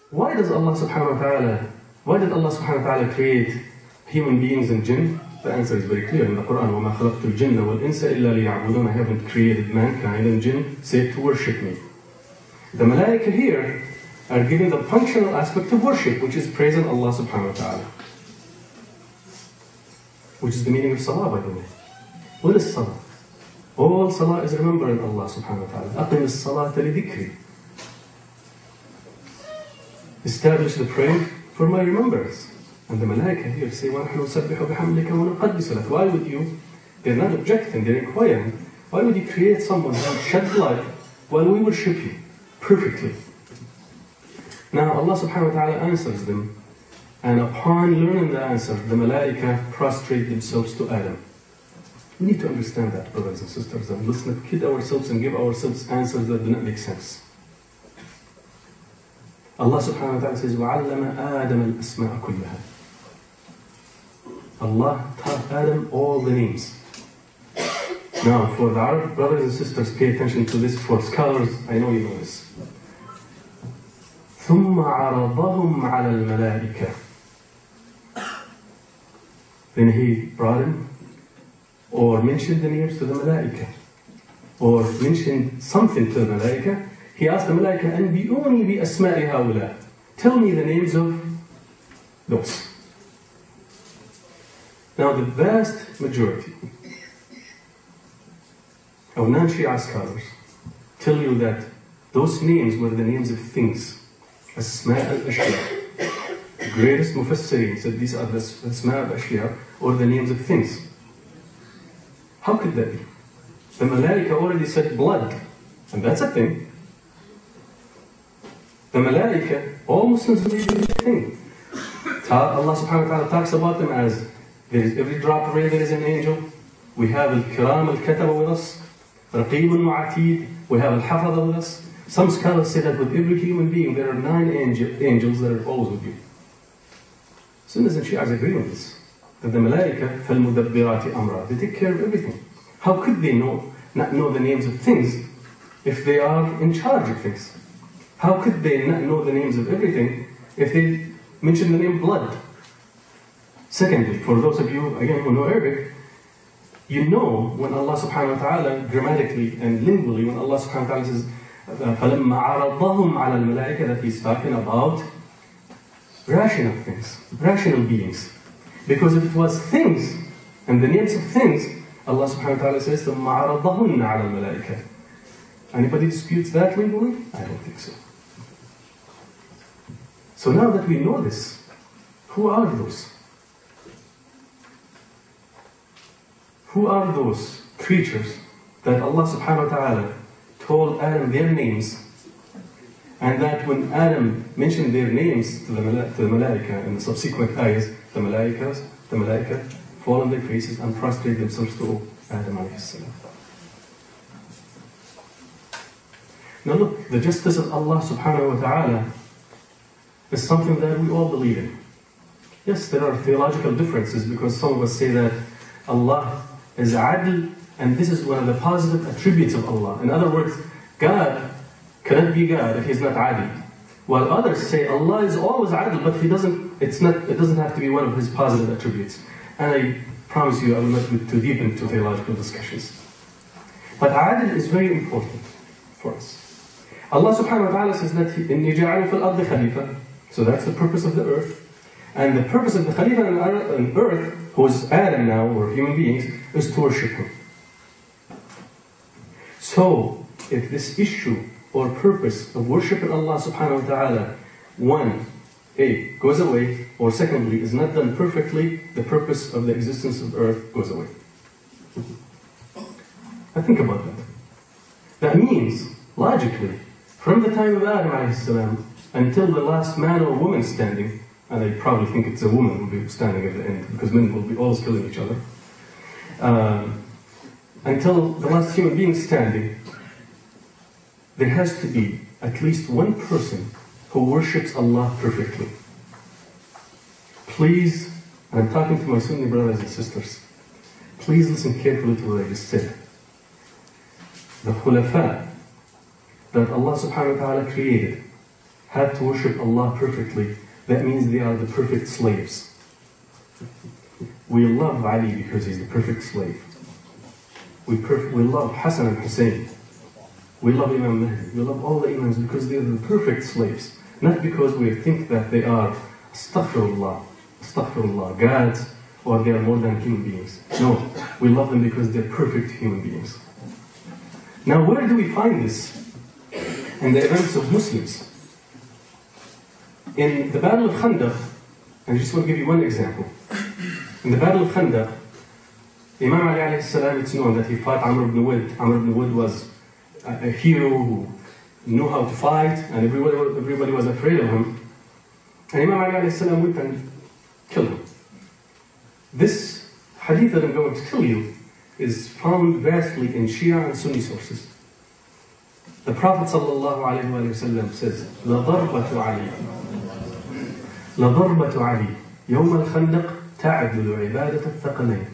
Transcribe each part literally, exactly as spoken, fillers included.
Why does Allah subhanahu wa ta'ala, why did Allah subhanahu wa ta'ala create human beings and jinn? The answer is very clear in the Quran. وَمَا خَلَقْتُ الْجِنَّ وَالْإِنسَ إِلَّا لِيَعْبُدُونَ I haven't created mankind and jinn save to worship me. The malaika here are given the functional aspect of worship, which is praising Allah subhanahu wa ta'ala. Which is the meaning of salah, by the way. What is salah? All salah is remembering Allah subhanahu wa ta'ala. أَقِمِ الصَّلَاةَ لِذِكْرِ. Establish the prayer for my remembrance. And the malaika here say, وَنَحْنُ نُسَبِّحُ بِحَمْدِكَ وَنُقَدِّسُ لَكَ. Why would you? They're not objecting, they're inquiring. Why would you create someone who shed blood while we worship you perfectly? Now Allah subhanahu wa ta'ala answers them. And upon learning the answer, the malaika prostrate themselves to Adam. We need to understand that, brothers and sisters, and let's not kid ourselves and give ourselves answers that do not make sense. Allah subhanahu wa ta'ala says, وَعَلَّمَ آدَمَ الْأَسْمَاءَ كُلَّهَا. Allah taught Adam all the names. Now, for the Arab brothers and sisters, pay attention to this. For scholars, I know you know this. ثُمَّ عَرَضَهُمْ عَلَى الْمَلَائِكَةِ. Then he brought him, or mentioned the names to the malaika, or mentioned something to the malaika. He asked the malaika, أَنْبِئُونِي بِأَسْمَاءِ هَؤُلَاءِ. Tell me the names of those. Now the vast majority of non-Shia scholars tell you that those names were the names of things. Asma al-Ashya. The greatest mufassirin said these are the Asma al-Ashya, or the names of things. How could that be? The malaika already said blood, and that's a thing. The malaika, all Muslims believe in a thing. Allah subhanahu wa ta'ala talks about them as there is every drop of rain, there is an angel. We have al-kiram al-kataba with us, raqibun wa atid. We have al-hafadha with us. Some scholars say that with every human being there are nine angel, angels that are always with you. Sunnis and Shi'as agree on this. That the malaika, فَالْمُدَبِّرَاتِ أَمْرًا, they take care of everything. How could they know, not know the names of things if they are in charge of things? How could they not know the names of everything if they mention the name blood? Secondly, for those of you, again, who know Arabic, you know when Allah subhanahu wa ta'ala, grammatically and lingually, when Allah subhanahu wa ta'ala says, فَلَمَّا عَرَضَهُمْ عَلَى الْمَلَائِكَةِ, that He's talking about rational things, rational beings. Because if it was things, and the names of things, Allah subhanahu wa ta'ala says, ثُمَّ عَرَضَهُنَّ عَلَى الْمَلَائِكَةِ. Anybody disputes that legally? I don't think so. So now that we know this, who are those? Who are those creatures that Allah subhanahu wa ta'ala told Adam their names, and that when Adam mentioned their names to the, mala to the malaika in the subsequent ayahs, the malaikas, the malaika fall on their faces and prostrate themselves to Adam alayhi salam. Now look, the justice of Allah subhanahu wa ta'ala is something that we all believe in. Yes, there are theological differences because some of us say that Allah is adl, and this is one of the positive attributes of Allah. In other words, God cannot be God if He's not adl. While others say Allah is always adl, but He doesn't. It's not. It doesn't have to be one of His positive attributes. And I promise you, I will not go too deep into theological discussions. But adl is very important for us. Allah subhanahu wa ta'ala says that إِنِّي جَعَلُ فِي الْأَرْضِ خَلِيفَةً. So that's the purpose of the earth. And the purpose of the Khalifa on earth, who is Adam now, or human beings, is to worship Him. So, if this issue or purpose of worshiping Allah subhanahu wa ta'ala, one, A, goes away, or secondly, is not done perfectly, the purpose of the existence of earth goes away. Now think about that. That means, logically, from the time of Adam alayhi salam until the last man or woman standing, and I probably think it's a woman who will be standing at the end, because men will be always killing each other, uh, until the last human being standing, there has to be at least one person who worships Allah perfectly. Please, and I'm talking to my Sunni brothers and sisters, please listen carefully to what I just said. The khulafa that Allah subhanahu wa ta'ala created have to worship Allah perfectly, that means they are the perfect slaves. We love Ali because he's the perfect slave. We, perf- we love Hassan and Hussein. We love Imam Mahdi. We love all the Imams because they are the perfect slaves. Not because we think that they are astaghfirullah, astaghfirullah, gods, or they are more than human beings. No, we love them because they're perfect human beings. Now, where do we find this? In the events of Muslims. In the Battle of Khandaq, and I just want to give you one example. In the Battle of Khandaq, Imam Ali alayhi salam, it's known that he fought Amr ibn Wud. Amr ibn Wud was a, a hero who knew how to fight, and everybody, everybody was afraid of him. And Imam Ali alayhi salam went and killed him. This hadith that I'm going to tell you is found vastly in Shia and Sunni sources. The Prophet sallallahu alayhi wa sallam says, لَضَرْبَةُ عَلِي لَضَرْبَةُ عَلِي يَوْمَ الْخَنْدَقِ تَعْدُلُ عِبَادَةَ الثَّقَلَيْنِ.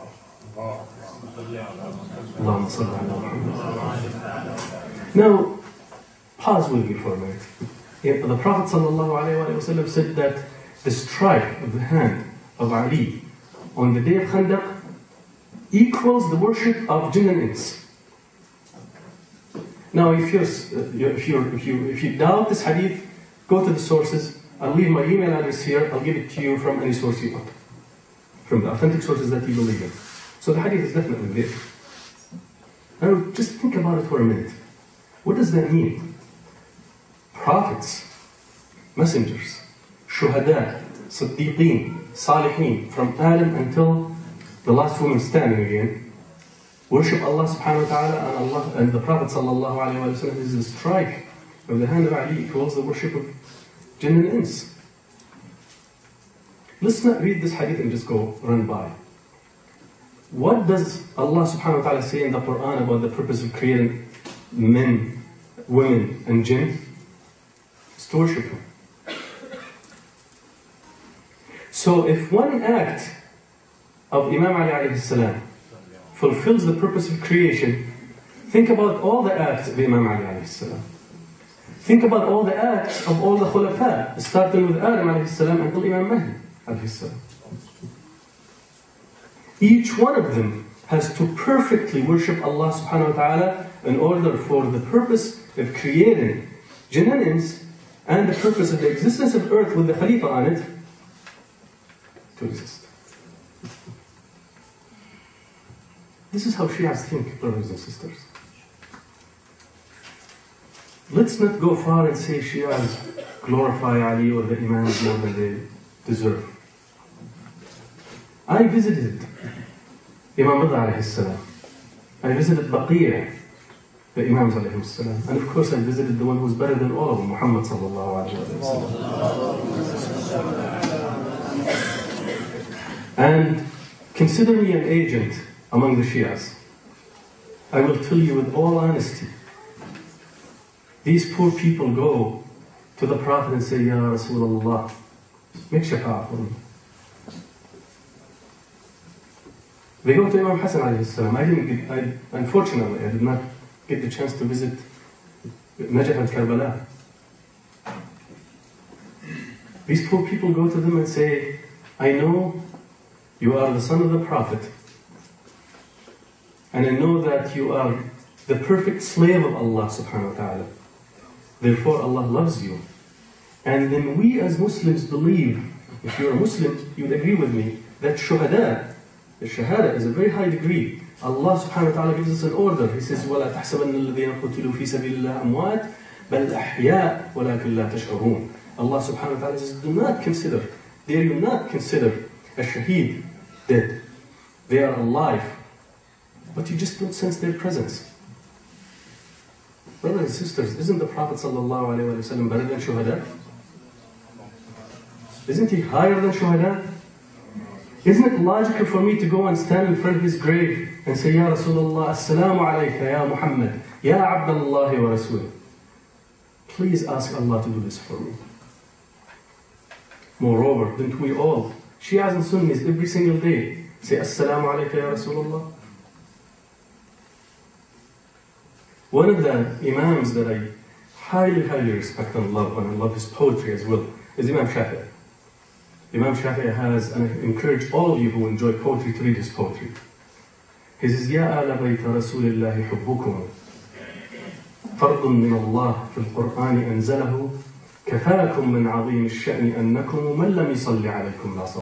اللهم صل على محمد. Now, pause with me for a minute. The Prophet sallallahu alayhi wa sallam said that the strike of the hand of Ali on the day of Khandaq equals the worship of jinn and ins. Now, if you're, if you if you if you doubt this hadith, go to the sources. I'll leave my email address here. I'll give it to you from any source you want, from the authentic sources that you believe in. So the hadith is definitely there. Now, just think about it for a minute. What does that mean? Prophets, messengers, shuhada, siddiqeen, salihin, from Adam until the last woman standing again, worship Allah subhanahu wa ta'ala, and Allah and the Prophet sallallahu alayhi wa sallam is the strike of the hand of Ali equals the worship of jinn and ins. Let's not read this hadith and just go run by. What does Allah subhanahu wa ta'ala say in the Quran about the purpose of creating men, women, and jinn? It's to worship Him. So if one act of Imam Ali alayhi salam fulfills the purpose of creation, think about all the acts of Imam Ali alayhi salam. Think about all the acts of all the khulafa, starting with Adam alayhi salam until Imam Mahdi alayhi salam. Each one of them has to perfectly worship Allah subhanahu wa ta'ala in order for the purpose of creating jinn and ins and the purpose of the existence of earth with the Khalifa on it to exist. This is how Shias think, brothers and sisters. Let's not go far and say Shias glorify Ali or the Imams more than they deserve. I visited Imam Rida alayhi salam. I visited Baqiyah, the Imams alayhi salam. And of course I visited the one who's better than all of them, Muhammad sallallahu alayhi wa sallam. And consider me an agent among the Shias. I will tell you with all honesty, these poor people go to the Prophet and say, Ya Rasulullah, make shafa'ah for me. They go to Imam Hassan alayhi salam. I didn't get, I, unfortunately, I did not get the chance to visit Najaf and Karbala. These poor people go to them and say, I know you are the son of the Prophet, and I know that you are the perfect slave of Allah subhanahu wa ta'ala. Therefore Allah loves you. And then we as Muslims believe, if you're a Muslim, you would agree with me, that shuhada, the shahada, is a very high degree. Allah subhanahu wa ta'ala gives us an order. He says, وَلَا تَحْسَبَنَّ الَّذِينَ قُتِلُوا فِي سَبِيلِ اللَّهِ أَمْوَاتٍ بَلْ أَحْيَاءٌ وَلَكِنْ لَا تَشْعُرُونَ. Allah subhanahu wa ta'ala says, do not consider, dare you not consider a shaheed dead. They are alive, but you just don't sense their presence. Brothers and sisters, isn't the Prophet sallallahu alayhi wa sallam better than shuhada? Isn't he higher than shuhada? Isn't it logical for me to go and stand in front of his grave and say, Ya Rasulullah, Assalamu alayka, Ya Muhammad, Ya Abdullah wa Rasul. Please ask Allah to do this for me. Moreover, don't we all, Shias and Sunnis, every single day, say, Assalamu alayka, Ya Rasulullah? One of the Imams that I highly, highly respect and love, and I love his poetry as well, is Imam Shafi'i. Imam Shafi'i has, and I encourage all of you who enjoy poetry to read his poetry. He says, يا آل بيت رسول الله حبكم فرض من الله في القرآن أنزله كفاكم من عظيم الشأن أنكم من لم يصلي عليكم لا صلاة.